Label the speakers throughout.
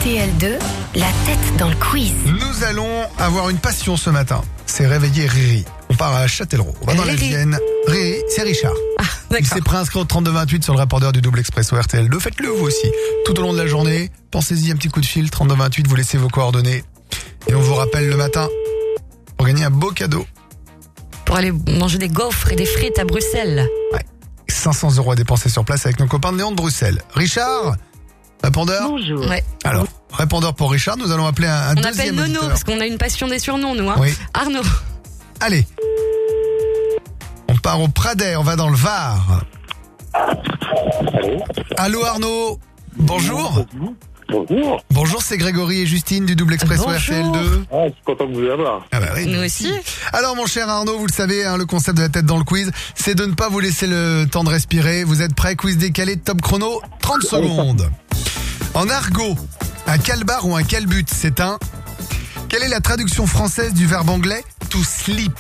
Speaker 1: RTL2, la tête dans le quiz.
Speaker 2: Nous allons avoir une passion ce matin. C'est réveiller Riri. On part à Châtellerault. On va dans la
Speaker 1: Riri.
Speaker 2: Vienne. Riri, c'est Richard. Il
Speaker 1: D'accord.
Speaker 2: s'est préinscrit au 3228 sur le répondeur du double expresso RTL2. Faites-le vous aussi. Tout au long de la journée, pensez-y un petit coup de fil. 3228, vous laissez vos coordonnées. Et on vous rappelle le matin pour gagner un beau cadeau.
Speaker 1: Pour aller manger des gaufres et des frites à Bruxelles.
Speaker 2: 500 € à dépenser sur place avec nos copains de Léon de Bruxelles. Richard, répondeur.
Speaker 3: Bonjour.
Speaker 1: Ouais.
Speaker 2: Alors, répondeur pour Richard. Nous allons appeler un
Speaker 1: On
Speaker 2: deuxième
Speaker 1: appelle Nono
Speaker 2: auditeur.
Speaker 1: parce qu'on a une passion des surnoms, nous. Hein.
Speaker 2: Oui.
Speaker 1: Arnaud.
Speaker 2: Allez. On part au Pradet, on va dans le Var. Allô Arnaud. Bonjour.
Speaker 3: Bonjour.
Speaker 2: Bonjour, c'est Grégory et Justine du double expresso
Speaker 1: Bonjour.
Speaker 2: RTL2.
Speaker 3: Ah, je suis content de vous avoir.
Speaker 2: Ah bah oui.
Speaker 1: Nous aussi.
Speaker 2: Alors mon cher Arnaud, vous le savez, hein, le concept de la tête dans le quiz, c'est de ne pas vous laisser le temps de respirer. Vous êtes prêts? Quiz décalé, top chrono, 30 secondes. En argot, un calbar ou un calbut, c'est un... Quelle est la traduction française du verbe anglais to sleep?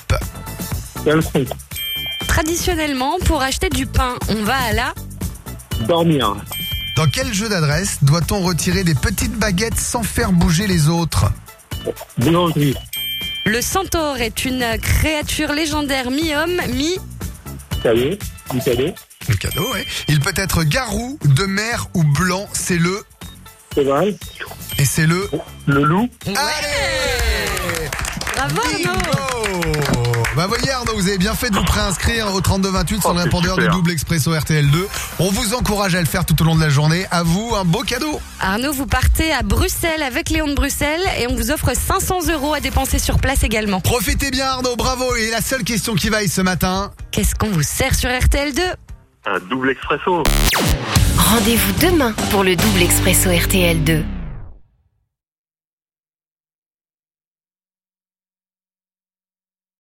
Speaker 1: Traditionnellement, pour acheter du pain, on va à la...
Speaker 3: Dormir.
Speaker 2: Dans quel jeu d'adresse doit-on retirer des petites baguettes sans faire bouger les autres?
Speaker 3: Boulangerie.
Speaker 1: Le centaure est une créature légendaire mi-homme, mi...
Speaker 3: Cadet. Du cadet.
Speaker 2: Le cadeau, oui. Il peut être garou, de mer ou blanc, c'est le...
Speaker 3: Cheval.
Speaker 2: Et c'est le...
Speaker 3: Le loup.
Speaker 2: Allez!
Speaker 1: Bravo Arnaud.
Speaker 2: Bingo! Bah voyez Arnaud, vous avez bien fait de vous préinscrire au 3228 sur le
Speaker 3: c'est
Speaker 2: répondeur du
Speaker 3: super.
Speaker 2: double expresso RTL2. On vous encourage à le faire tout au long de la journée. À vous, un beau cadeau.
Speaker 1: Arnaud, vous partez à Bruxelles avec Léon de Bruxelles et on vous offre 500 € à dépenser sur place également.
Speaker 2: Profitez bien Arnaud, bravo. Et la seule question qui vaille ce matin...
Speaker 1: Qu'est-ce qu'on vous sert sur RTL2?
Speaker 3: Un double expresso.
Speaker 4: Rendez-vous demain pour le double expresso RTL2.